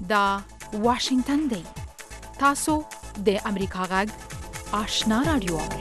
دا واشنگتن دی. تاسو د امریکا غږ آشنا رادیو اورئ.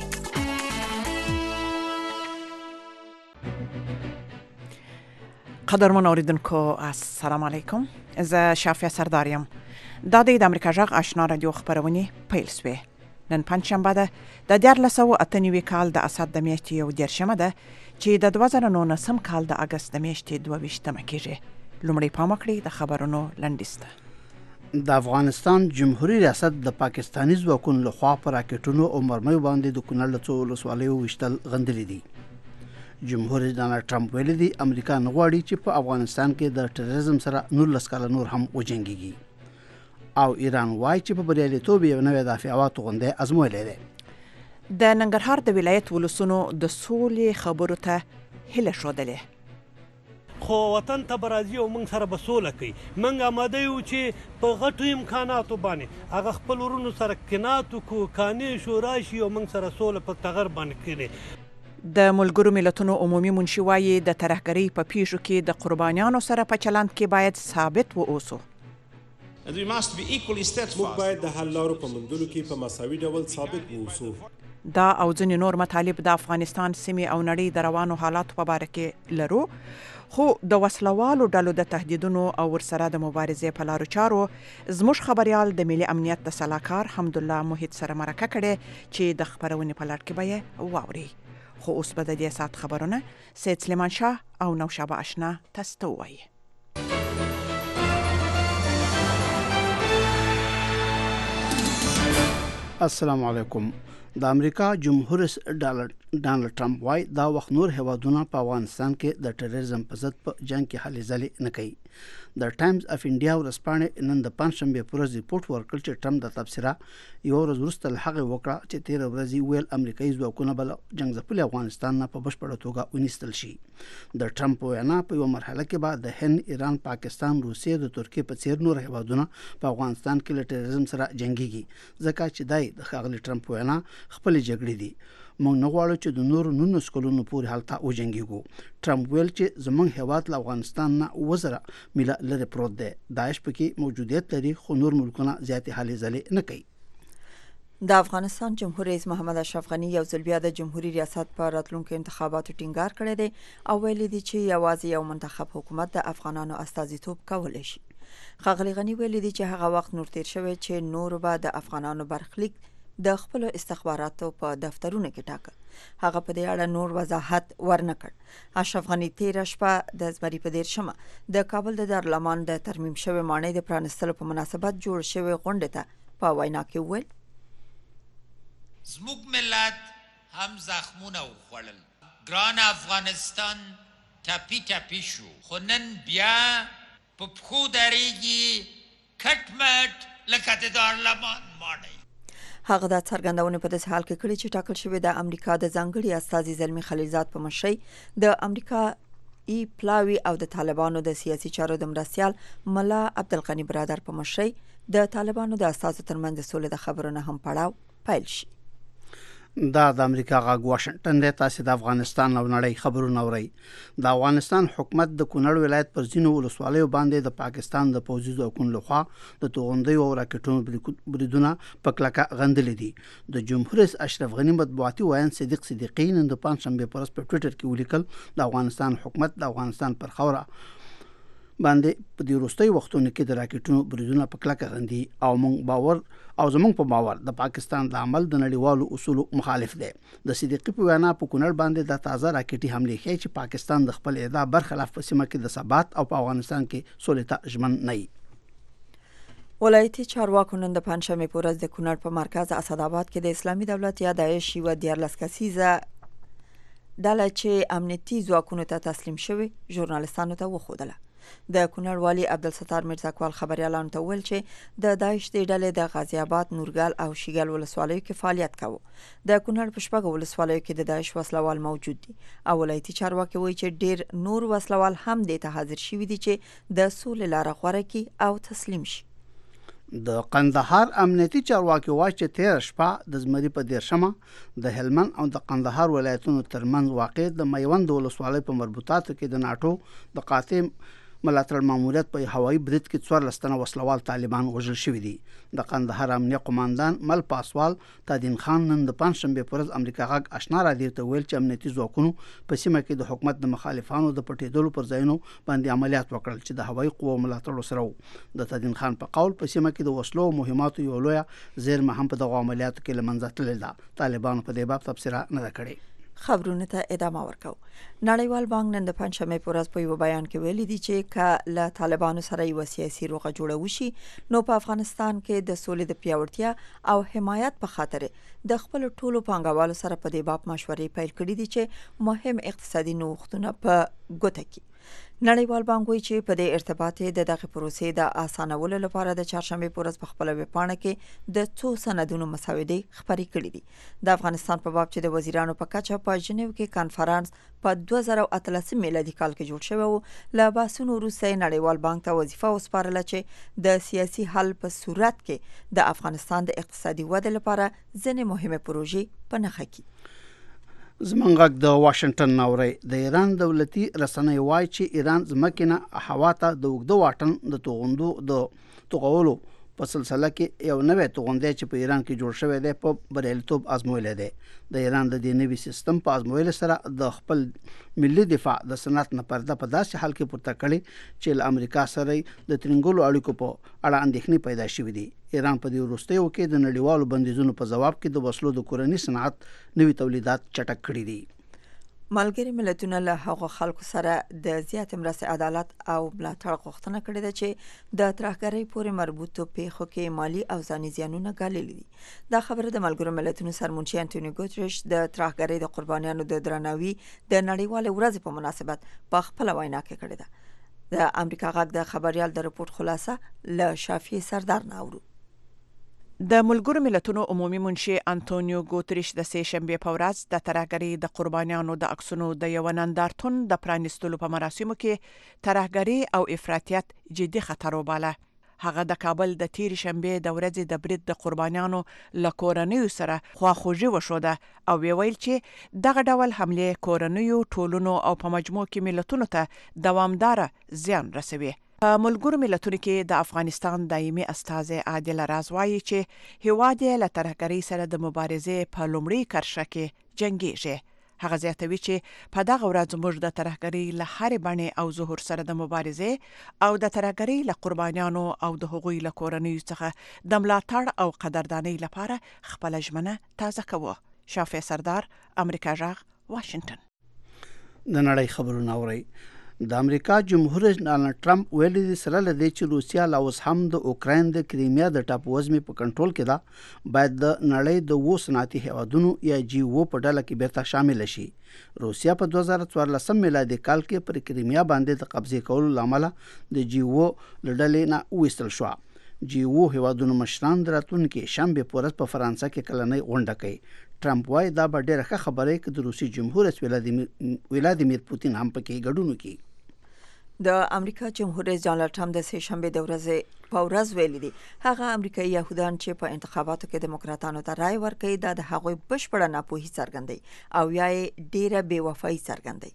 قدرمن اوریدونکو السلام علیکم. زه شافیه سرداریم. دا د امریکا غږ آشنا رادیو خبرونه پیل شوه. نن پنځشنبه ده د 1998 کال د اسد د میاشتې 11مه ده چې د 2019 کال د اگست د میاشتې 22مه کېږي. لومړی پام وکړئ د خبرونو لنډیسته. د افغانستان جمهوریت ریاست د پاکستاني ځواکونو لخوا پر راکټونو او مرمیو باندې د کونړ له څو ولسوالیو وشتل غندلي دي. جمهوریت ډانلډ ټرمپ ویلي دی امریکا نه غواړي چې په افغانستان کې د ټیرریزم سره 19 کاله نور هم وجنګيږي. او ایران وایي چې په بریالیتوب یو نوې دافعات غونډه ازمویلې ده. د ننګرهار د ولایت ولسونو د سولې خبرو ته هله شودلې. خو وطن ته برازي او موږ سره به سوله کوي. موږ آماده یو چې په غټو امکاناتو باندې هغه خپل ورونو سره کناتو کو کانې شورا شي او موږ سره سوله په تغیر باندې کړي. د ملګرو ملتونو عمومي منشي وایي د ترهګرۍ په پیښو کې د قربانیانو سره په چلند کې باید ثابت ووسو. موږ باید د حل لارو په موندلو کې په مساوي ډول ثابت ووسو. دا او ځینې نور مطالب د افغانستان سیمې او نړۍ د روانو حالاتو په اړه کې لرو، خو د وسلوالو ډلو د تهدیدونو او ورسره د مبارزې په لارو چارو زموږ خبريال د ملي امنیت د سلاکار حمدالله محیط سره مرکه کړي چې د خبرونې په لړ کې به یې واوري. خو اوس به د دې سات خبرونه سید سلیمان شاه او نوشابه آشنا تاسو ته وایي. السلام علیکم. د امریکا جمهوریت ډانلډ ټرمپ وایي دا وخت نور هیوادونه په افغانستان کې د ټیرریزم په ضد په جنگ کې هلې ځلې نه کوي. د ټایمز اف انډیا ورځپاڼې نن د پنځشنبه پر ورځ ریپورت ورکړ چې ټرمپ د تبصره یو ورځ وروسته له هغه وکړه چې 13 ورځې ویل امریکایي ځواکونه بل جنگ ځپلي افغانستان نه په بشپړه توګه ونیستل شي. د ټرمپ وینا په یو مرحله کې بعد د هند، ایران، پاکستان، روسیې او ترکیې په څیر نور هیوادونه په افغانستان کې له ټیرریزم سره جنگيږي، ځکه چې دای د ښاغلي ټرمپ وینا خپل جګړې دي. موږ نه غواړو چې د نورو 19 کلونو پورې حالت وجنګيږو. ټرمپ ویل چې زمونږ هیواد له افغانستان نه وزره میله لري پروت دی. داعش پکې موجودیت لري خو نور ملکونه زیاتې هلې ځلې نه کوي. د افغانستان جمهور رئیس محمد اشرف غنی یو ځل بیا د جمهوریت ریاست په راتلونکو انتخاباتو ټینګار کړی دی او ویلي دی چې یوازې یو منتخب حکومت د افغانانو استازیتوب کولی شي. ښاغلي غنی ویلي دی چې هغه وخت نور تیر شوی چې نور به د افغانانو برخلیک د خپل استخباراتو په دفترونو کې ټاکه. هغه په دې اړه نور وضاحت ورنکړ. اشرف غنی تیر شپه د زمری په 13مه د کابل د دارالمان د ترمیم شوی ماڼۍ د پرانستلو په مناسبت جوړ شوی غونډه ته په وینا کې وویل زموږ ملت هم زخمونه وخوړل. ګران افغانستان ټپي ټپي شو، خو نن بیا په پښو درېږي کټ مټ لکه د دارالمان ماڼۍ. هغه د څرګندونې په داسې حال کې کړي چې ټاکل شوی د امریکا د ځانګړي استازي زلمی خلیلزاد په مشرۍ د امریکا پلاوي او د طالبانو د سیاسي چارو د مرستیال ملا عبدالغنی برادر په مشرۍ د طالبانو د استازو ترمنځ د سولې د خبرونو هم پړاو پیل شي. دا د امریکا غاګ واشنگټن د تاسو د افغانستان او نړۍ خبرونه اوري. د افغانستان حکومت د کونړ ولایت پر ځینو ولسوالیو باندې د پاکستان د پوځي ځواکونو لخوا د توغندیو او راکټونو بریدونه په کلکه غندلې دي. د جمهوریت اشرف غنی مطبوعاتي وایي صدیق صدیقی نن د پنځشنبه پر ورځ په ټوئیټر کې ولیکل د افغانستان حکومت د افغانستان پر خوره باندې په دې وروستي وختونو کې د راکټونو بریدونه په کلکه غندي او زمونږ په باور د پاکستان د عمل د نړیوالو اصولو مخالف دی. د صدیقی په وینا په کونړ باندې د تازه راکټي حمله ښیي چې پاکستان د خپل ادعا برخلاف په سیمه کې د ثبات او په افغانستان کې سولې ته ژمن نه وي. ولایتي چارواکو نن د پنځشنبه په ورځ د کونړ په مرکز اسداباد کې د اسلامي دولت یا داعش یوه 14 کسیزه ډله چې امنیتي ځواکونو ته تسلیم شوې ژورنالستانو ته وښودله. د کونړ والي عبدالستار میرزاکوال خبريالانو ته ویل چې د داعش د ډلې د غازی آباد، نورګل او شیګل ولسوالیو کې فعالیت کاوه. د کونړ په شپږو ولسوالیو کې د داعش وسلوال موجود دي او ولایتي چارواکي وایي چې ډیر نور وسلوال هم دې ته حاضر شوي دي چې د سولې لاره غوره کړي او تسلیم شي. د قندهار امنیتي چارواکي وایي چې 13 شپه د زمری په 13مه د هلمند او د قندهار ولایتونو ترمنځ واقع د میوند ولسوالۍ په مربوطاتو کې د ناټو د قاطع ملاتړ ماموریت په هوایي برید کې 14 تنه وسلوال طالبان وژل شوي دي. د قندهار امنیه قوماندان مل پاسوال تادین خان نن د پنځشنبه پر ورځ امریکا غږ آشنا رادیو ته ویل چې امنیتي ځواکونو په سیمه کې د حکومت د مخالفانو د پټېدلو پر ځایونو باندې عملیات وکړل چې د هوایي قوو ملاتړ سره و. د تادین خان په قول په سیمه کې د وسلو او مهماتو یو لویه زیرمه هم په دغه عملیاتو کې له منځه تللې ده. طالبانو په دې باب تبصره نه ده کړې. خبرونه ته ادامه ورکو. نړیوال بانک نن د پنځشنبه په ورځ په یو بیان کې ویلي دی چې که له طالبانو سره یو سیاسي روغه جوړه وشي نو په افغانستان کې د سولې د پیاوړتیا او حمایت په خاطر د خپل ټولو پانګوالو سره په دې باب مشورې پیل کړې دي چې مهم اقتصادي نوښتونه په ګوته کړي. نړیوال بانک وایي چې په دې ارتباط د دغه پروسې د اسانولو لپاره د چهارشنبه په ورځ په خپل ویبپاڼه کې د څو سندونو مسودې خپرې کړې دي. د افغانستان په باب چې د وزیرانو په کچه په ژنیو کې کانفرنس په 2013 میلادي کال کې جوړ شوی و، له بحثونو وروسته نړیوال بانک ته وظیفه وسپارله چې د سیاسي حل په صورت کې د افغانستان د اقتصادي ودې لپاره ځینې مهمه پروژې په نښه کړي. زمونږ غږ د واشنگټن ناوري. د ایران دولتي رسنۍ وایي چې ایران ځمکنه هوا ته د اوږده واټن د توغندو د توغولو په سلسله کې یو نوې توغندی چې په ایران کې جوړ شوی دی په بریالیتوب آزمویلی دی. د ایران د دې نوي سیستم په آزمویلو سره د خپل ملي دفاع د صنعت نه پرده په داسې حال کې پورته کړي چې له امریکا سره د ترنګولو اړیکو په اړه اندېښنې پیدا شوې دي. ایران په دې وروستیو کې د نړیوالو بندیزونو په جواب کې د وسلو د کورني صنعت نوي تولیدات چټک کړي دي. ملګری ملتونه له هغو خلکو سره د زیات مرستې عدالت او ملاتړ غوښتنه کړې ده چې د ترهګرۍ پورې مربوطو پیښو کې مالی او ځاني زیانونه ګاللي دي. دا خبره د ملګرو ملتونو سرمنشي انټونیو ګوتریش د ترهګرۍ د قربانیانو د درناوي د نړیوالې ورځې په مناسبت په خپل وینا کې کړې ده. د امریکا غږ د خبريال د رپورت خلاصه له شافي سردار نه اورو. د ملګرو ملتونو عمومي منشي انټونیو ګوتریش د سه شنبه په ورځ د ترهګرۍ د قربانیانو د عکسونو د یو نندارتون د پرانیستلو په مراسمو کې ترهګرۍ او افراطیت جدي خطر وباله. هغه د کابل د تیر شنبه د ورځې د برید د قربانیانو له کورنیو سره خواخوږي وشوده او ویل چې دغه ډول حمله کورنیو ټولنو او په مجموع کې ملتونو ته دوامدار زیان رسوي. په ملګرو ملتونو کې د افغانستان دایمي استازی عادل راز وایي چې هیواد یې له ترهګرۍ سره د مبارزې په لومړۍ کرښه کې جنګیږي. هغه زیاتوي چې په دغه ورځ موږ د ترهګرۍ له هرې بڼې او ظهور سره د مبارزې او د ترهګرۍ له قربانیانو او د هغوی له کورنیو څخه د ملاتړ او قدردانۍ لپاره خپل ژمنه تازه کوو. شافع سردار، امریکا غږ، واشنگټن. د نړۍ خبرونه اورئ. د امریکا جمهور رئیس ډانلډ ټرمپ ویلي دي سره لدی چې روسیا لا اوس هم د اوکراین د کریمیا د ټاپووزمې په کنټرول کې ده، باید د نړۍ د 2 صنعتي هیوادونو یا جی او په ډله کې بیرته شامل شي. روسیا په 2014 میلادي کال کې پر کریمیا باندې د قبضې کولو لامل د جی او لړلې نه وېستل شو. جی او هیوادونو مشران راتلونکي شنبه په ورځ په فرانسه کې کلنۍ غونډه کوي. ټرمپ وايي دا به ډېره ښه خبره کې د روسي جمهور رئیس ولادیمیر پوتین هم پکې ګډون وکړي. د امریکا جمهور رئیس ډانلډ ټرمپ د سه شنبه د ورځې په ورځ ویلي دي هغه امریکایي يهودان چې په انتخاباتو کې دیموکراتانو ته رائے ورکوي دا د هغوی بشپړه ناپوهي څرګندوي او یا ډیره بې وفایي څرګندوي.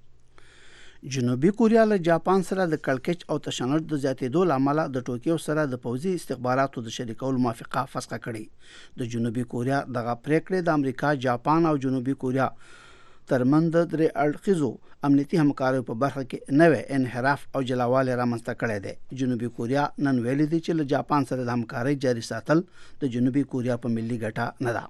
جنوبي کوریا له جاپان سره د کړکېچ او تشنج د زیاتېدو لامل د ټوکیو سره د پوځي استخباراتو د شریکولو موافقه فسخ کړې. د جنوبي کوریا دغه پریکړه د امریکا، جاپان او جنوبي کوریا ترمنځ د درې اړخیزو امنیتي همکاریو په برخه کې نوې انحراف او جلاوالی رامنځته کړی دی. جنوبي کوریا نن ویلي دی چې له جاپان سره د همکارۍ جاري ساتل د جنوبي کوریا په ملي ګټه نه ده.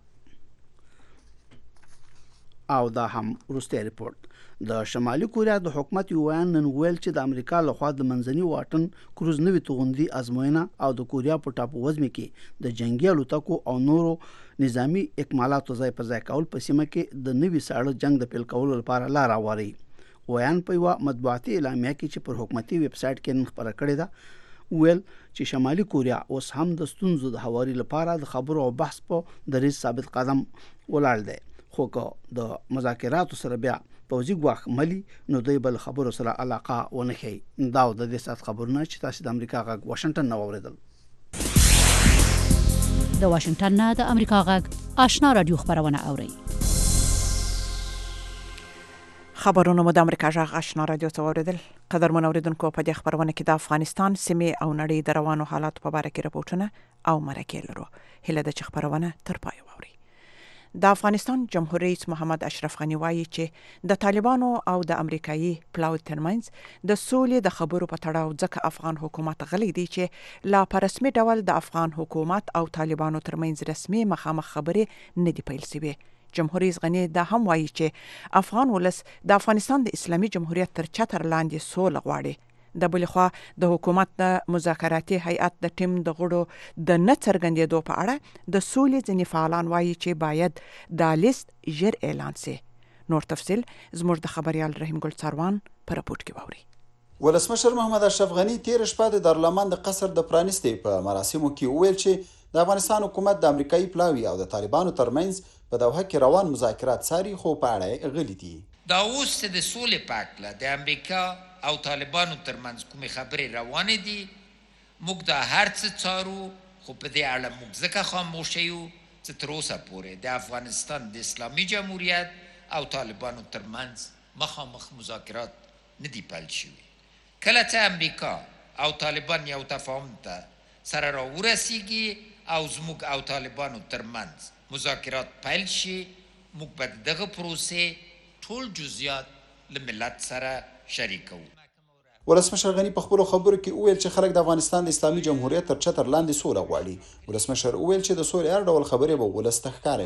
او دا هم وروستی ریپورت. د شمالي کوریا د حکومت یو بیان نن ویل چې د امریکا لخوا د منځني واټن کروز نوې توغندي ازموینه او د کوریا په ټاپووزمې کې د جنگي الوتکو او نورو نظامی اکمالاتو ځای پر ځای کول په سیمه کې د نوي ساړه جنگ د پیل کولو لپاره لار هواري. ویان په یوه مطبوعاتي اعلامیه کې چې پر حکومتي ویب سایټ کې نن خپره کړې ده ویل چې شمالي کوریا اوس هم د ستونزو د هواري لپاره د خبرو او بحث په دریځ ثابت قدم ولاړ دی. خو که د مذاکراتو سره بیا پوځي ګواښ ملي نو دوی بل خبرو سره علاقه ونه ښیي. دا د دې ساعت خبرونه چې تاسو د امریکا غږ واشنگټن نه واورېدل. د واشنگټن نه د امریکا غږ آشنا رادیو خبرونه اوري. خبرونه مو د امریکا جغ آشنا رادیو څخه اوریدل. قدرمن اوریدونکو په دې خبرونه کې د افغانستان سیمې او نړۍ د روانو حالات په اړه کې راپورټونه او مرکې لرو. هله د خبرونه تر پای ووري. د افغانستان جمهور رئیس محمد اشرف غنی وایي چې د طالبانو او د امریکایي پلاوی ترمنځ د سولې د خبرو په تړاو ځکه افغان حکومت غلی دی چې لا په رسمي ډول د افغان حکومت او طالبانو ترمنځ رسمي مخامخ خبرې نه دی پیل شوی. جمهور رئیس غنی دا هم وایي چې افغان ولس د افغانستان د اسلامي جمهوریت تر چتر لاندې سوله غواړي. د بل خوا د حکومت د مذاکراتي هیئت د ټیم د غړو د نه څرګندېدو په اړه د سولې ځینې فعالان وایي چې باید دا لیست ژر اعلان شي. نور تفصیل زموږ د خبريال رحیم ګل څاروان په راپورټ کې واوري. ولسمشر محمد اشرف غنی تیر شپه د دارالمان د قصر د پرانیستې په مراسمو کې وویل چې د افغانستان حکومت د امریکایي پلاوی او د طالبانو ترمنځ په دوحه کې روان مذاکرات څاري خو په اړه غلي دي. دا اوس د سولې په اړه د امریکا او طالبانو ترمنځ کومې خبرې روانې دي موږ دا هر څه څارو خو په دې اړه موږ ځکه خاموشه یو چې تر اوسه پورې د افغانستان د اسلامي جمهوریت او طالبانو ترمنځ مخامخ مذاکرات نه دي پیل شوي. کله چې امریکا او طالبان یو تفاهم ته سره راورسیږي او زموږ او طالبانو ترمنځ مذاکرات پیل شي موږ به دغه پروسې ټول جزئیات له ملت سره شریکو. ولسمشر غنی په خپلو خبرو کې وویل چې خلک د افغانستان د اسلامي جمهوریت تر چتر لاندې سوله غواړي. ولسمشر وویل چې د سولې هر ډول خبرې به ولس ته ښکاره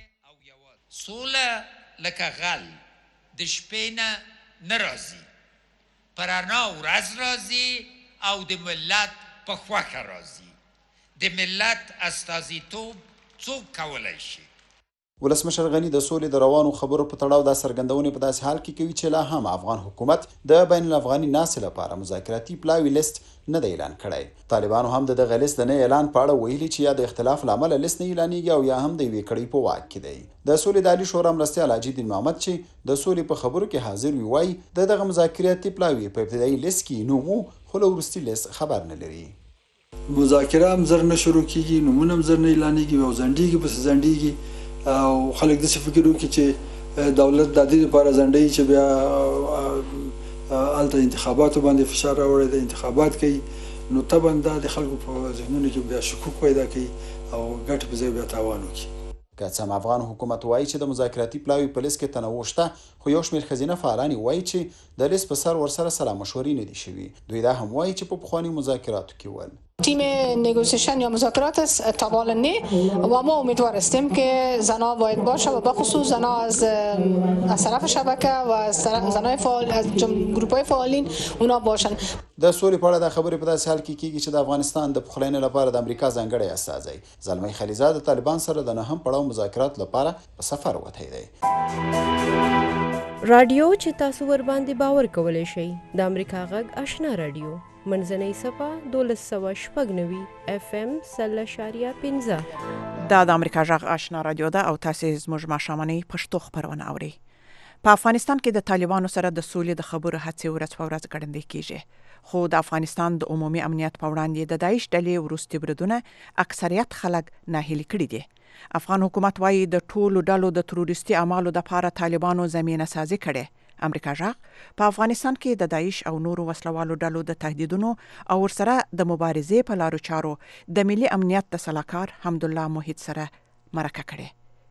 وي. سوله لکه غل د شپې نه راځي په رڼا ورځ راځي او د ملت په خوښه راځي. د ملت استازیتوب څوک کولی شي؟ ولسمشر غنی د سولې د روانو خبرو په تړاو د څرګندونې په داسې حال کې کوي چې لا هم افغان حکومت د بین الافغاني ناستې لپاره مذاکراتي پلاوی لیست نه دی اعلان کړی. طالبانو هم د دغه لیست د نه اعلان په اړه ویلي چې یا د اختلاف له امله لیست نه اعلانېږي او یا هم د یوې کړۍ په واک کې دی. د سولې د عالي شورا مرستیال حاجي دین محمد چې د سولې په خبرو کې حاضر وي وایي د دغه مذاکراتي پلاوی په ابتدایي لیست کې نوم وو خو له وروستي لیست خبر نه لري. مذاکره هم زر نه شروع کیږي نومونه هم زر نه اعلانېږي او ځنډېږي پسې ځنډېږي او خلک داسې فکر وکړي چې دولت د دې لپاره ځنډوي چې بیا هلته انتخاباتو باندې فشار راوړی د انتخابات کوي نو طبعا دا د خلکو په ذهنونو کې بیا شکوک پیدا کوي او ګټې په ځای بیا تاوان وکړي. که څه هم افغان حکومت وایي چې د مذاکراتي پلاوی په لیست کې تنوع شته خو یو شمېر ښځینه فعالان وایي چې د لیست په سر ورسره سلا مشورې نه دي شوي. دوی دا هم وایي چې په پخواني مذاکراتو کې ول تیم نگوسیشن یا مذاکرات است تا حالا نه و ما امیدوار هستیم که زنها باید باشه و بخصوص زنها از طرف شبکه و از زنهای فعال از گروپ‌های فعالین اونا باشن. د سولې په اړه د خبرې په داسې حال کې کیږي چې د افغانستان د پخلاینې لپاره د امریکا ځانګړی استازی زلمی خلیزاد د طالبان سره د نهم پړاو مذاکرات لپاره په سفر وتی دی. رادیو چې تاسو ور باندې باور کولای شئ د امریکا غږ آشنا رادیو منځنۍ صفه 1290 FM 0.15 دا د امریکا غږ آشنا رادیو ده او تاسو زموږ ماښامنۍ پښتو خبرونه اورئ. په افغانستان کې د طالبانو سره د سولې د خبرو هڅې ورځ په ورځ ګړندۍ کیږي خو د افغانستان د عمومي امنیت په وړاندې د داعش ډلې وروستي بریدونه اکثریت خلک ناهیلي کړي دي. افغان حکومت وایي د ټولو ډلو د تروریستي اعمالو لپاره طالبانو زمینه سازي کړې. امریکا غږ په افغانستان کې د داعش او نورو وسلوالو ډلو د تهدیدونو او ورسره د مبارزې په لارو چارو د ملي امنیت د سلاکار حمدالله موحد سره مرکه کړې.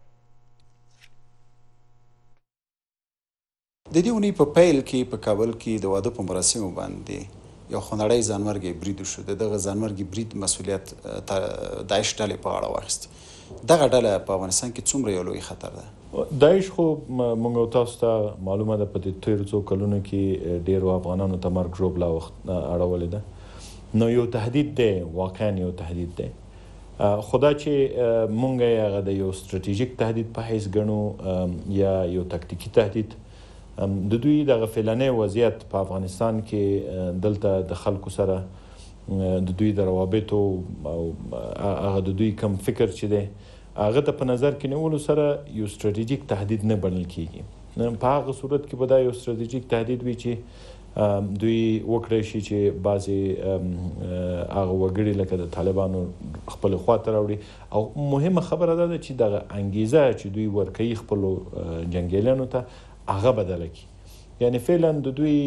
د دې اونۍ په پیل کې په کابل کې د واده په مراسمو باندې یو خونړی ځانمرګي برید وشو. دغه ځانمرګي برید مسؤلیت داعش ډلې په غاړه واخیست. دغه ډله په افغانستان کې څومره یو لوی خطر ده؟ داعش خو موږ تاسو ته معلومه ده په دې تیر څو کلونو کې ډیرو افغانانو ته مرګ ژوبله اړولې ده نو یو تهدید دی واقعا یو تهدید دی خدا چې مونږ یې هغه د یو ستراتیژیک تهدید په حیث ګڼو یا یو تکتیکي تهدید د دوی دغه فعلانه وضعیت په افغانستان کې دلته د خلکو سره د دوی د روابطو او هغه د دوی کم فکر چې دی هغه ته په نظر کې نیولو سره یو ستراتیژیک تهدید نه بلل کیږي. په هغه صورت کې به دا یو ستراتیژیک تهدید وي چې دوی وکړی شي چې بعضې هغه وګړي لکه د طالبانو خپل خواته راوړي او مهمه خبره ده چې دغه انګیزه چې دوی ورکوي خپلو جنګیالیانو ته هغه بدله کړي یعنی فعلا د دوی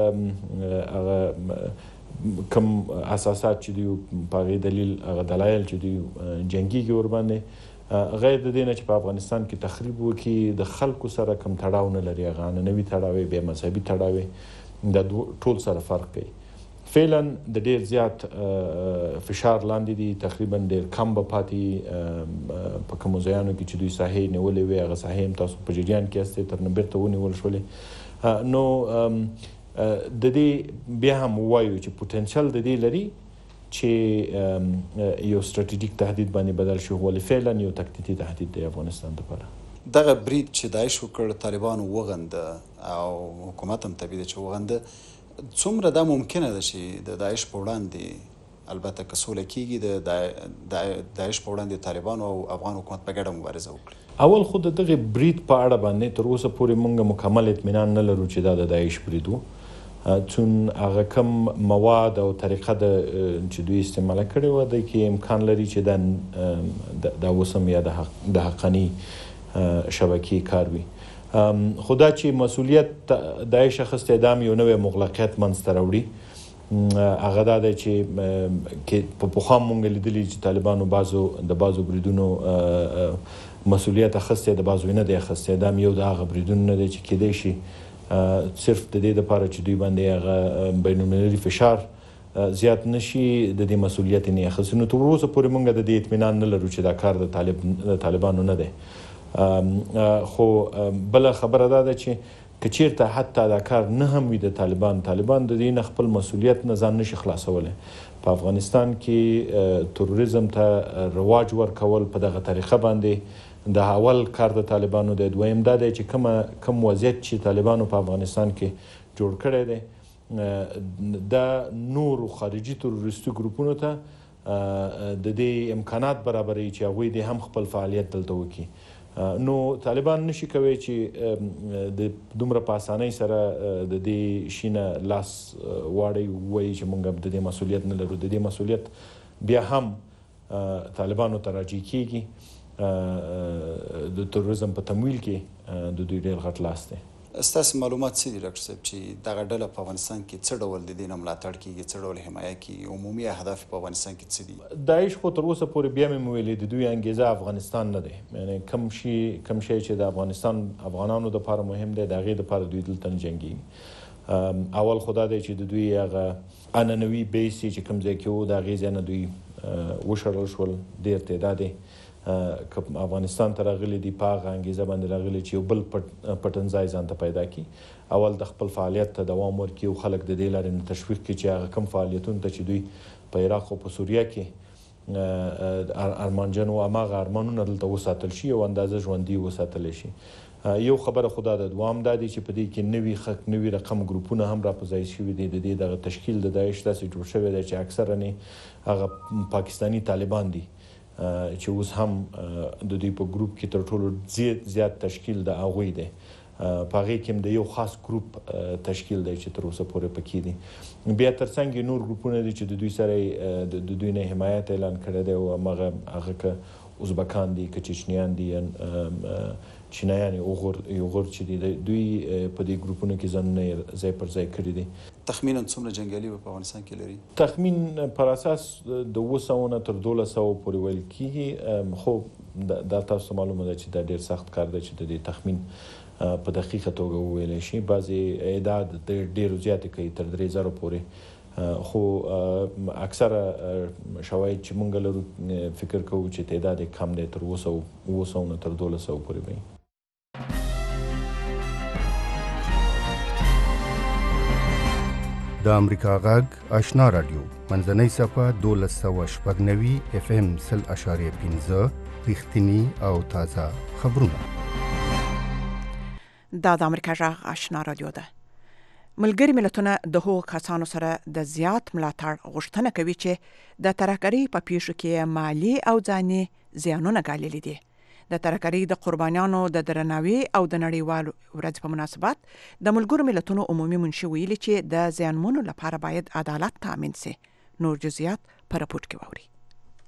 هغه کم اساسات چې دوی په هغې دلیل هغه دلایل چې دوی جنګیږي ورباندې غیر د دې نه چې په افغانستان کې تخریب وکړي د خلکو سره کم تړاو نه لري، هغه عنعنوي تړاو یې بې مذهبي تړاو یې دا ټول سره فرق کوي. فعلا د ډیر زیات فشار لاندې دي، تقریبا ډیر کم به پاتې په کومو ځایانو کې چې دوی ساحې نیولې وي هغه ساحې هم تاسو په جریان کې یاستئ تر نه بیرته ونیول شولې. نو د دې بیا هم ووایو چې پوتنشل د دې لري چې یو ستراتیژیک تهدید باندې بدل شي، ولې فعلا یو تکتیکي تهدید دی افغانستان لپاره. دغه برید چې داعش وکړ، طالبانو وغنده او حکومت هم طبیعي ده چې وغنده، څومره دا ممکنه ده چې د داعش په وړاندې، البته که سوله کېږي، د داعش په وړاندې طالبانو او افغان حکومت په ګډه مبارزه وکړي؟ اول خو د دغې برید په اړه باندې تر اوسه پورې موږ مکمل اطمینان نه لرو چې دا د داعش برید و، چون هغه کم مواد او طریقه چې دوی استعماله کړې وه د کې امکان لري چې دا اوس هم یا د حقاني شبکې کار وي. خو دا چې مسؤلیت داعش اخیستی دا هم یو نوی مغلقیت منځته راوړي. هغه دا دی چې په پخوا مونږ لیدلي چې طالبانو د بعضو بریدونو مسؤلیت اخیستی، د بعضو یې نه دی اخیستی. دا هم یو د هغه بریدونو نه دی چې کیدای شي صرف د دې دپاره چې دوی باندې هغه بین المللي فشار زیات نشي د دې مسؤلیت یې نه اخیستي. نو تر اوسه پورې مونږ د دې اطمینان نه لرو چې دا کار د طالبانو نه دی. خو بله خبره دا ده چې که چیرته حتی دا کار نه هم وي د طالبان د دې نه خپل مسؤلیت نه ځان نشي خلاصولی. په افغانستان کې تروریزم ته رواج ورکول په دغه طریقه باندې د اول کار د طالبانو دی. دویم دا دی چې کم وضعیت چې طالبانو په افغانستان کې جوړ کړی دی دا نورو خارجي تروریستي ګروپونو ته د دې امکانات برابروي چې هغوی دې هم خپل فعالیت دلته وکړي. نو طالبان نشي کوي چې د دومره په اسانۍ سره د دې شي نه لاس واړوي، ووایي چې موږ د دې مسؤلیت نه لرو. د دې مسؤلیت بیا هم طالبانو ته راجع کیږي. د تروریزم په تمویل کې د دوی ډېر غټ لاس دی. ستاسو معلومات څه دي ډاکټر صاحب چې دغه ډله په افغانستان کې څه ډول د دې نه ملاتړ کیږي، څه ډول حمایه کیږي، عمومي اهداف په افغانستان کې څه دي؟ داعش خو تر اوسه پورې بیا مې ویلي د دوی انګیزه افغانستان نه دی. یعنې کم شی چې د افغانانو دپاره مهم دی د هغې دپاره دوی دلته نه جنګېږي. اول خو دا دی چې د دوی هغه عنعنوي بیسې چې کوم ځای کې وو د هغې ځای نه دوی وشړل شول. ډېر تعداد که افغانستان ته راغلي دي په هغه انګیزه باندې راغلي چې یو بل پټنځای ځان ته پیدا کړي، اول د خپل فعالیت ته دوام ورکړي او خلک د دې لارې نه تشویق کړي چې هغه کم فعالیتونو ته چې دوی په عراق او په سوریه کې ارمانجن و هماغه ارمانونه دلته وساتل شي او اندازه ژوندي وساتلی شي. یو خبره خو دا ده. دوام دا دی چې په دې کې نوي رقم ګروپونه هم راپځای شوي دي. د دې دغه تشکیل د داعش داسې جوړ شوی دی چې اکثرا هغه پاکستاني طالبان دي چې اوس هم د دوی په ګروپ کې تر ټولو زیات تشکیل د هغوی دی. په هغې کې هم د یو خاص ګروپ تشکیل دی چې تر اوسه پورې پکې دي. بیا تر څنګ نور ګروپونه دي چې د دوی سره د دوی نه حمایت اعلان کړی دی او هغه که ازبکان دي، که چچنیان دي، چینایان یوغور چې دي، دوی په دې ګروپونو کې ځانونه ځای پر ځای کړي دي. تخمینا څومره جنګیالي په افغانستان کې لري؟ تخمین پر اساس د 200 نه تر 1200 پورې ویل کېږي. خو دا تاسو معلومه ده چې دا ډېر سخت کار دی چې د دې تخمین په دقیقه توګه وویلی شي. بعضې اعداد ډېرو زیاتې کوي تر 3000 پورې. خو اکثره شواهد چې موږ لرو فکر کوو چې تعداد یې کم دی، تر 200 نه تر 1200 پورې به وي. د امریکا غږ آشنا رادیو منځنۍ صفحه 1290 FM 0.5 رښتینی او تازه خبرونه. دا د امریکا غږ آشنا رادیو ده. ملګري ملتونه د هغو کسانو سره د زیات ملاتړ غوښتنه کوي چې د ترهګرۍ په پیښو کې مالي او ځاني زیانونه ګاللي دي. د ترهګرۍ د قربانیانو د درناوي او د نړیوالو ورځ په مناسبت د ملګرو ملتونو عمومي منشي ویلي چې د زیانمنو لپاره باید عدالت تامین شي. نور جزئیات په راپور کې واوري.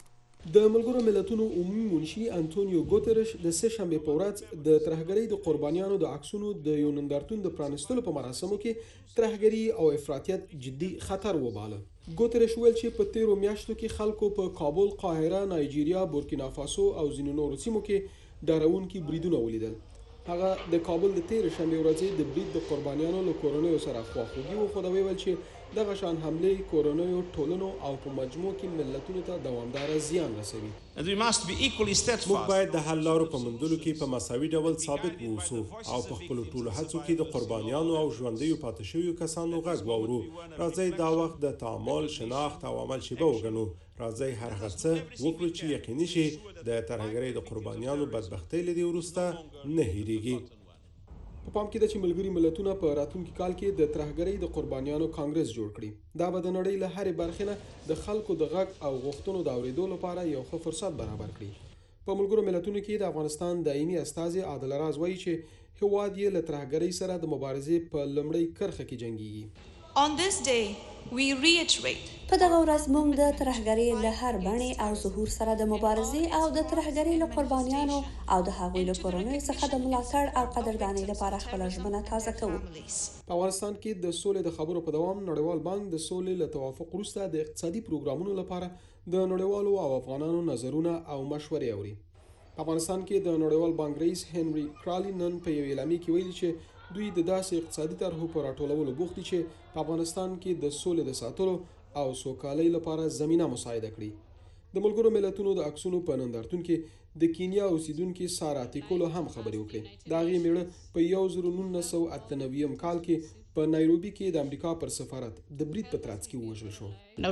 د ملګرو ملتونو عمومي منشي انټونیو ګوترش د سه شنبه په ورځ د ترهګرۍ د قربانیانو د عکسونو د یو نندارتون د پرانستلو په مراسمو کې ترهګري او افراطیت جدي خطر وباله. ګوترش ویل چې په تیرو میاشتو کې خلکو په کابل، قاهره، نایجیریا، بورکینافاسو او ځینو نورو سیمو کې ډارونکي بریدونه ولیدل. هغه د کابل د تیر شنبه ورځې د برید د قربانیانو له کورنیو سره خواخوږي وښوده، ویل چې دغه شان حملې کورنیو، ټولنو او په مجموع کې ملتونو ته دوامداره زیان رسوي. موږ باید د حل لارو په موندلو کې په مساوي ډول ثابت واوسو او په خپلو ټولو هڅو کې د قربانیانو او ژوندیو پاتې شویو کسانو غږ واورو. راځئ دا وخت د تعامل، شناخت او عمل شیبه وګڼو. راځئ هر هغه څه وکړو چې یقیني شي د ترهګرۍ د قربانیانو بدبختۍ له دې وروسته نه هیریږي. په پام کې ده چې ملګري ملتونه په راتلونکي کال کې د ترهګرۍ د قربانیانو کانګرس جوړ کړي. دا به د نړۍ له هرې برخې نه د خلکو د غږ او غوښتنو د اورېدو لپاره یو ښه فرصت برابر کړي. په ملګرو ملتونو کې د افغانستان دایمي استازی عادل راز وایي چې هیواد یې له ترهګرۍ سره د مبارزې په لومړۍ کرښه کې جنګیږي. On this day, we reiterate. په دغه ورځ موږ د ترهګرۍ له هر بڼې او ظهور سره د مبارزې او د ترهګرۍ له قربانیانو او د هغوی له کورنیو څخه د ملاتړ او قدردانۍ لپاره خپله ژمنه تازه کوو. په افغانستان کې د سولې د خبرو په دوام نړیوال بانک د سولې له توافق وروسته د اقتصادي پروګرامونو لپاره د نړیوالو او افغانانو نظرونه او مشورې اوري. په افغانستان کې د نړیوال بانک رئیس هنري کرالي نن په یو اعلامیه کې ویلي چې دوی د داسې اقتصادي طرحو په راټولولو بوخت دي چې په افغانستان کې د سولې د ساتلو او سوکالۍ لپاره زمینه مساعده کړي. د ملګرو ملتونو د عکسونو په نندارتون کې د کینیا اوسیدونکي سارا تیکولو هم خبرې وکړې. د هغې میړه په 1998 کال کې په نایروبي کې د امریکا پر سفارت د برید په ترڅ کې ووژل شو.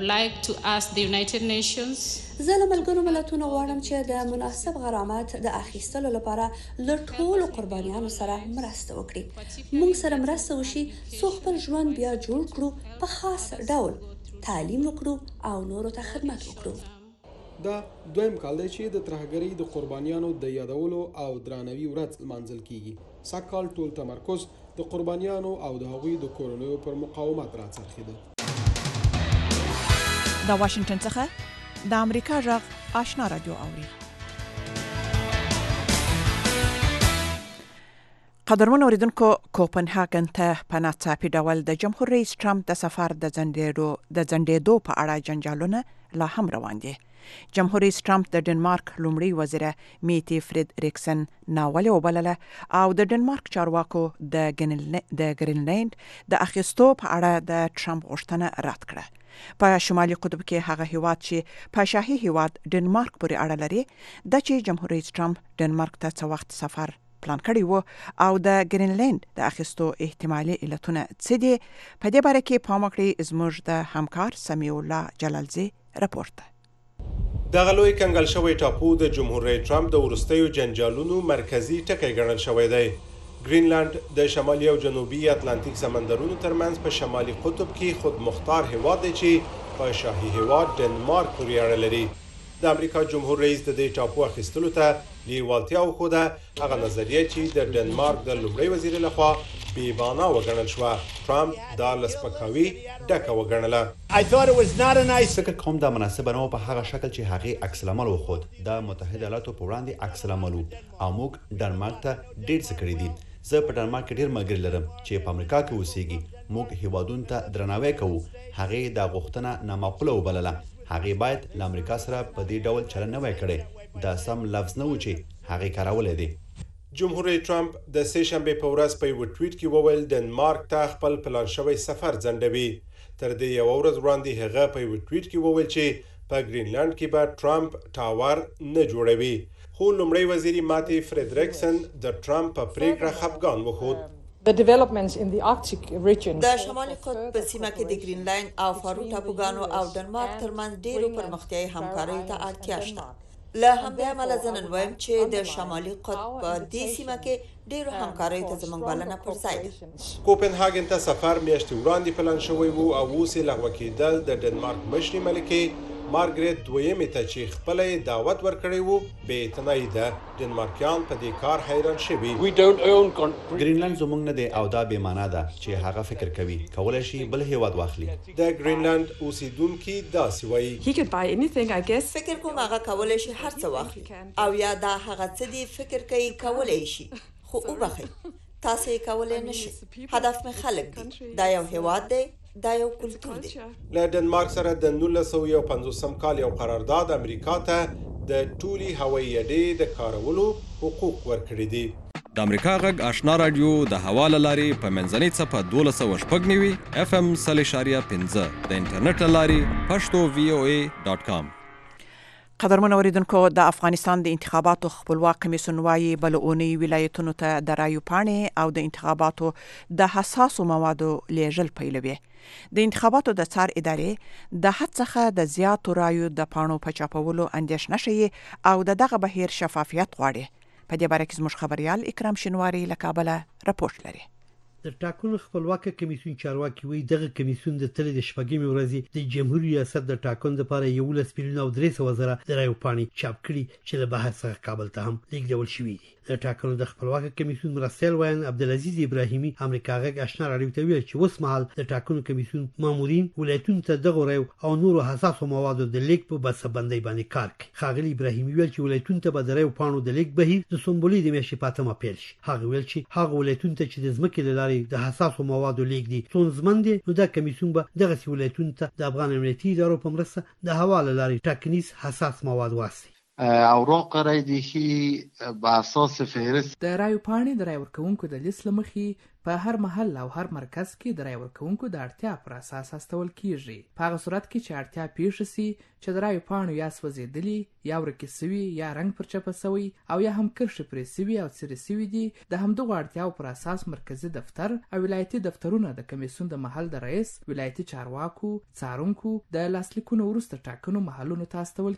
زه له ملګرو ملتونو غواړم چې د مناسب غرامت د اخیستلو لپاره له ټولو قربانیانو سره مرسته وکړي. موږ سره مرسته وشي څو خپل ژوند بیا جوړ کړو، په خاص ډول تعلیم وکړو او نورو ته خدمت وکړو. دا دویم کال دی چې د ترهګرۍ د قربانیانو د یادولو او درناوي ورځ لمانځل کیږي. سږ کال ټول تمرکز د قربانیانو او د هغوی د کورنیو پر مقاومت راڅرخیده. د واشنگټن څخه د امریکا غږ آشنا رادیو اوري. قدرمن اوریدونکو، کوپنهاګن ته په ناڅاپي ډول د جمهور رئیس ټرمپ د سفر د ځنډېدو په اړه جنجالونه لا هم روان دي. جمهور رئیس ټرمپ د ډنمارک لومړي وزیره میټي فریدریکسن ناولې وبلله او د ډنمارک چارواکو د ګرینلینډ د اخیستو په اړه د ټرمپ غوښتنه رد کړه. په شمالي قطب کې هغه هیواد چې په شاهي هیواد ډنمارک پورې اړه لري، د چې جمهور رئیس ټرمپ ډنمارک ته څه وخت سفر پلان کړی وو او د ګرینلینډ د اخیستو احتمالي علتونه څه دي، په دې باره کې پام وکړئ. زموږ د همکار سمیع الله جلالزی رپورټ. دغه لوی کنګل شوی ټاپو د جمهور رئیس ټرمپ د وروستیو جنجالونو مرکزی ټکی ګڼل شوی دی. ګرینلند د شمالي او جنوبي اتلانتیک سمندرونو ترمنځ په شمالي قطب کې خود مختار هیواد دی چې په شاهي هیواد ډنمارک پورې اړه لري. د امریکا جمهور رئیس د دې ټاپو اخیستلو ته لیوالتیا وښوده. هغه نظریه چې د ډنمارک د لومړي وزیر لخوا بی‌معنا وګڼل شوه، ټرمپ دا له سپکاوي ډکه وګڼله. فکر کوم دا مناسبه نه وه په هغه شکل چې هغې عکس العمل وښود. د متحده ایالاتو په وړاندې عکس العمل و او موږ ډنمارک ته ډېر څه کړي دي. زه په ډنمارک کې ډېر ملګري لرم چې په امریکا کې اوسېږي. موږ هیوادونو ته درناوی کوو. هغې دا غوښتنه نامعقوله وبلله. هغې باید له امریکا سره په دې ډول چلند نه وای کړی. دا سم لفظ نه و چې هغې کارولی دی. جمهور رئیس ټرمپ د سه شنبې په ورځ په یو ټویټ کې وویل ډنمارک ته خپل پلان شوی سفر ځنډوي. تر دې یو ورځ وړاندې هغه په یو ټویټ کې وویل چې په ګرینلند کې به ټرمپ ټاور نه جوړوي. خو لومړی وزیر میټي فریدریکسن د ټرمپ په پریکړه خفګان وښود. د شمالي قطب په سیمه کې د ګرینلند او فارو ټاپوګانو او ډنمارک ترمنځ ډېرو پرمختیایي همکاریو ته اړتیا شته. له همدې امله زه نن وایم چې د شمالي قطب په دې سیمه کې ډېرو همکاریو ته زموږ بلنه پر ځای ده. کوپنهاګن ته سفر میاشتې وړاندې پلان شوی و او اوس یې لغوه کېدل د ډنمارک مشرې ملکې مارګریت دویمې ته چې خپل دعوت ورکړی وو بې اعتنایي ده. ډنمارکیان په دې کار حیران شوي. ګرینلند زموږ نه دی او دا بې معنا ده چې هغه فکر کوي کولای شي بل هیواد واخلي. د ګرینلند اوسیدونکي داسې وایي. فکر کوم هغه کولای شي هر څه واخلي او یا دا هغه څه دی فکر کوي کولای شي خو وبخي تاسو یې کولای نشئ. هدف مې خلک دي. دا یو هیواد دی، دا یو کلتور دی. له ډنمارک سره د 1950 کال یو قرارداد امریکا ته د ټولي هوایي اډې د کارولو حقوق ورکړي دي. د امریکا غږ آشنا رادیو د حواله لاري په منځنۍ صفه 1290 FM 3.15 د انټرنیټ لاري pashto.voa.com. قدرمن اوریدونکو، د افغانستان د انتخاباتو خپلواک کمیسیون وايي بل اونۍ ولایتونو ته د رایو پاڼې او د انتخاباتو د حساسو موادو لیږل پیلوي. د انتخاباتو د څار ادارې د حد څخه د زیاتو رایو د پاڼو په چاپولو اندېښنه شوي او دغه بهیر شفافیت غواړي. په دې باره کې زموږ خبريال اکرام شینواری له کابل راپورټ لري. د ټاکنو خپلواک کمیسیون چارواکي وایي دغه کمیسیون د تل د شپږمې ورځې د جمهوریت ریاست د ټاکنو لپاره 11,300,000 د رایو پاڼې چاپ کړي چې له بهر څخه کابل ته هم لیږدول شوي دي. د ټاکنو د خپلواک کمیسیون مرستیال وایي عبدالعزیز ابراهیمي امریکا غږ آشنا رادیو ته ویل چې اوس مهال د ټاکنو کمیسیون مامورین ولایتونو ته دغه رایو او نورو حساسو موادو د لیک په بسبندۍ باندې کار کوي. ښاغلي ابراهیمي ویل چې ولایتونو ته به د رایو پاڼو د لیک بهیر د سمبولي د میاشتې په اتمه پیل شي. هغه ویل چې هغه ولایتونو ته چې د ځمکې له لارې د حساسو موادو لیک دي ستونزمن دي، نو دا کمیسیون به دغه ولایتونو ته د افغان امنیتي ادارو په مرسته د هوا له لارې ټاکنیز حساس مواد واستي. اوراق رای دهی به اساس فهرست د رایو پاڼې د رای ورکوونکو د لیست له مخې په هر محل او هر مرکز کې د رای ورکوونکو د اړتیا پر اساس استول کیږي. په هغه صورت کې چې اړتیا پیښ شي چې د رایو پاڼو یا سوځېدلي یا ورکې سوي یا رنګ پر چپه سوی او یا هم کرښې پرې سوي او څیرې سوي دي، د همدغو اړتیاو پر اساس مرکزي دفتر او ولایتي دفترونه د کمیسیون د محل د رئیس، ولایتي چارواکو، څارونکو د لاسلیکونو وروسته ټاکنو محلونو ته استول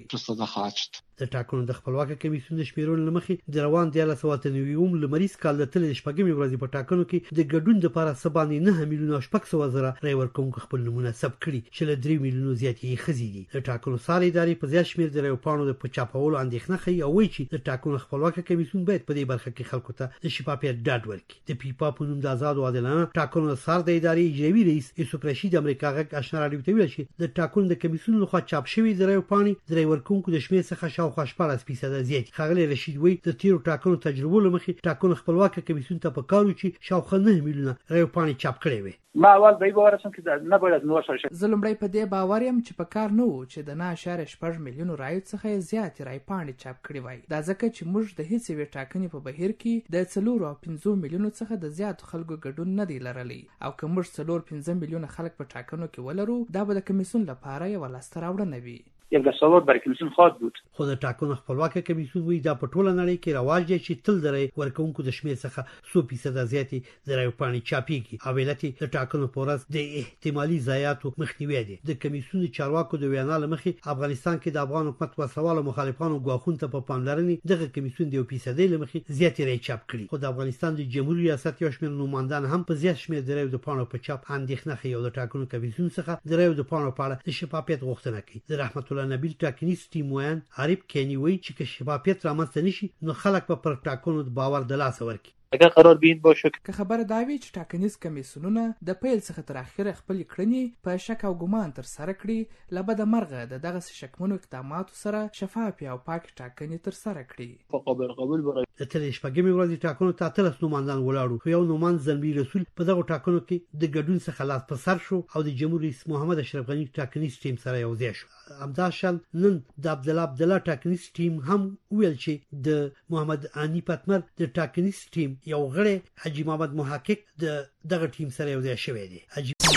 کیږي. د ټاکنو د خپلواک کمیسیون د شمیرونو له مخې د روان 1999 لمریز کال د تل شپږمې ورځې په ټاکنو کې د ګډون لپاره سبانې 9,600,000 رای ورکوونکو خپل نمونه ثبت کړي چې له 3 میلیونو زیات یې ښځې دي. د ټاکنو څار ادارې په زیات شمېر د رایو پاڼو د په چاپولو اندېښنه ښیي او وایي چې د ټاکنو خپلواک کمیسیون باید په دې برخه کې خلکو ته د شفافیت ډاډ ورکړي. د پیپا په نوم د آزاد او عادلانه ټاکنو څار د ادارې اجرایي رئیس یوسف رشید امریکا غږ آشنا رادیو ته ویل چې د ټاکنو د کمیسیون لخوا چاپ شوي د رایو پاڼې د رای ورکوونکو د شمېر څخه شاوخوا 14% زیات. ښاغلی رشید وایي د تیرو ټاکنو تجربو له مخې ټاکنو خپلواک کمیسیون ته په کار و چې شاوخوا 9 میلیونه رایو پاڼې چاپ کړې وي. ما اول به باور سم چې نه باید نور سره زه لومړی په دې باور یم چې په کار نه وو چې د 9.6 میلیونو رایو څخه زیات رای پاڼې چاپ کړي وای. دا ځکه چې موږ د هیڅ یوې ټاکنې په بهیر کې د 4.5 میلیونو څخه د زیاتو خلکو ګډون نه دی لرلی، او که موږ 4.5 میلیونه خلک په ټاکنو کې ولرو دا به د کمیسیون لپاره یوه لاسته راوړنه وي. یک تصور برای کمیسیون خواهد بود. خو د ټاکنو خپلواک کمیسیون وایي دا په ټوله نړۍ کې رواج دی چې تل د رای ورکوونکو د شمېر څخه 100% زیاتې د رایو پاڼې چاپېږي او علت د ټاکنو په ورځ د احتمالي ضایعاتو مخنیوی دی. د کمیسیون د چارواکو د وینا له مخې افغانستان کې د افغان حکومت وسوالو مخالفانو ګواښونو ته په پاملرنې دغه کمیسیون د 1% له مخې زیاتې رای چاپ کړي. خو د افغانستان د جمهوریت ریاست یو شمېر نوماندان هم په زیات شمېر د رایو د پاڼو په چاپ اندېښنه ښیي او د ټاکنو کمیسیون څخه د رایو د پاڼو په اړه د شفافیت غوښتنه کوي. د رحمت الله نبیل ټاکنیز ټیم وایي عارف کینی وایي چې که شفافیت رامنځته نشي نو خلک به پر ټاکنو د باور د لاسه ورکړي. اگر قرار بین باشه که خبر دا وي چې ټاکنیز کمیسیونونه د پیل څخه تر اخره خپل کړنې په شک او ګمان تر سره کړي، له بده مرغه د دغه شکمنو اقداماتو سره شفاف او پاک ټاکنې تر سره کړي. قابل قبول برای د تل شپږمې ورځې ټاکنو ته 13 نوماندان ولاړو، خو یو نوماند زلمی رسول په دغه ټاکنو کې د ګډون څخه لاس په سر شو او د جمهور رئیس محمد اشرف غنی ټاکنیز ټیم سره یو ځای شو. همداشان نن د عبدالله ټاکنیز ټیم هم ویل چې د محمد انی پتمر د ټاکنیز ټیم یو غړی حاجی محمد محقق د دغه ټیم سره یو ځای شوی دی.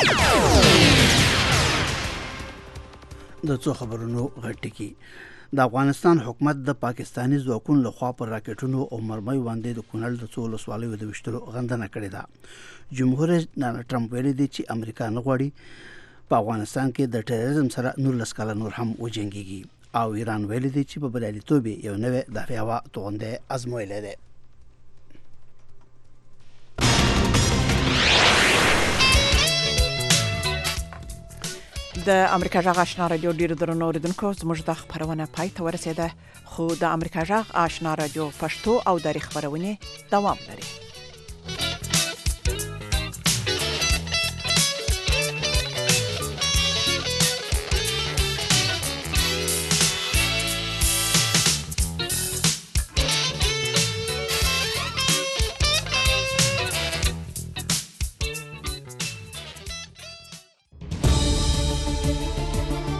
د څو خبرونو غټکی د افغانستان حکومت د پاکستانی ځواکونو لخوا پر راکټونو او مرمۍ باندې د کونړ د څو ولسوالیو د وشتلو غندنه کړې ده. جمهور رئیس ډانلډ ټرمپ ویلي دی چې امریکا نه غواړي په افغانستان کې د ټیرریزم سره 19 کاله نور هم وجنګيږي او ایران ویلي دی چې په بریالیتوب یو نوې دفاعي توغنده ازمویلې ده. د امریکا جغ آشنا رادیو ډیر درنو اوریدونکو زموږ د خبرونه پای ته ورسیده خو د امریکا جغ آشنا رادیو پښتو او د خبرونه دوام لري.